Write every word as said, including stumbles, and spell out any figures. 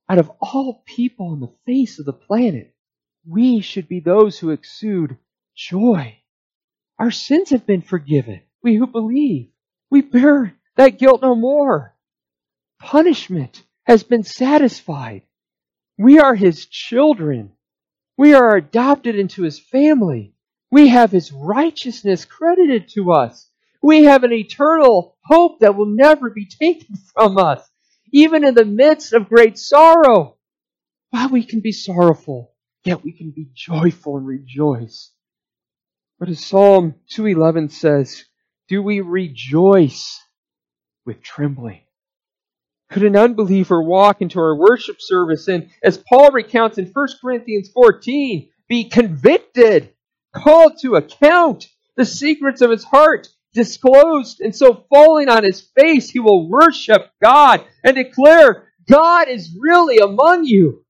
out of all people on the face of the planet, we should be those who exude joy. Our sins have been forgiven. We who believe, we bear that guilt no more. Punishment has been satisfied. We are His children. We are adopted into His family. We have His righteousness credited to us. We have an eternal hope that will never be taken from us, even in the midst of great sorrow. While we can be sorrowful, yet we can be joyful and rejoice. But as Psalm two eleven says, do we rejoice with trembling? Could an unbeliever walk into our worship service and, as Paul recounts in First Corinthians fourteen, be convicted, called to account, the secrets of his heart disclosed, and so falling on his face, he will worship God and declare, God is really among you.